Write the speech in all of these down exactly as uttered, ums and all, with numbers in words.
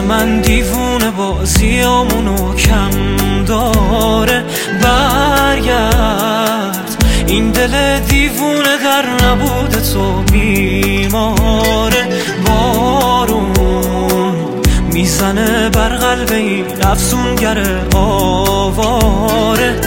من دیوونه بازیامونو کم داره. برگرد این دل دیوونه در نبود تو بیماره. بارون میزنه بر قلب این افسونگر آواره.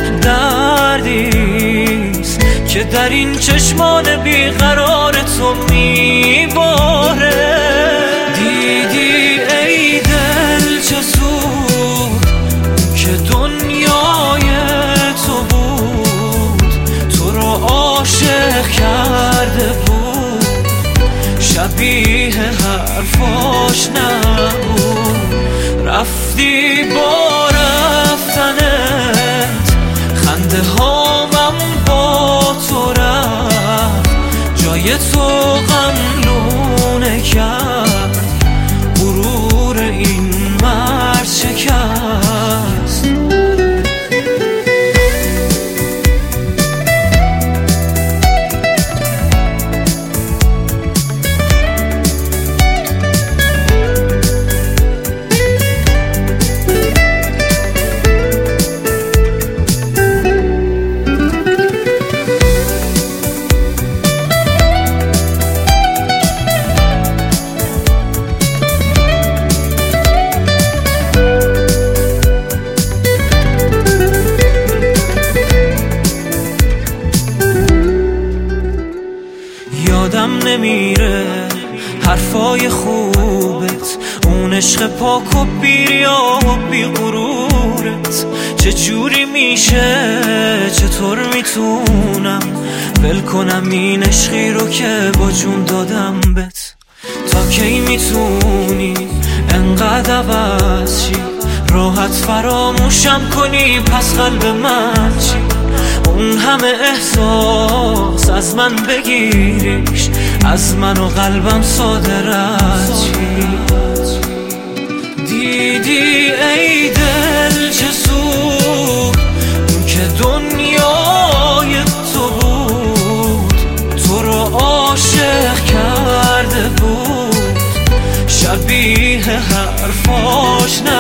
دردیست که در این چشمان بیقرار تو میباره. دیدی ای دل چه زود که دنیای تو بود، تو رو عاشق کرده بود، شبیه حرفاش نبود. رفتی با رفتنت خنده هامم با تو رفت، جای تو غم لونه کرد، غرور این مرد شکست. یادم نمیره حرفای خوبت، اون عشق پاک و بیریا و بی غرورت. چجوری میشه، چطور میتونم ول کنم این عشقی رو که با جون دادم بت؟ تا کی میتونی انقدر عوض شی، راحت فراموشم کنی پس قلب من چی؟ اون همه احساس از من بگیریش، از من و قلبم صادرت چی؟ دیدی ای دل چه زود که دنیای تو بود، تو رو عاشق کرده بود، شبیه حرفاش نه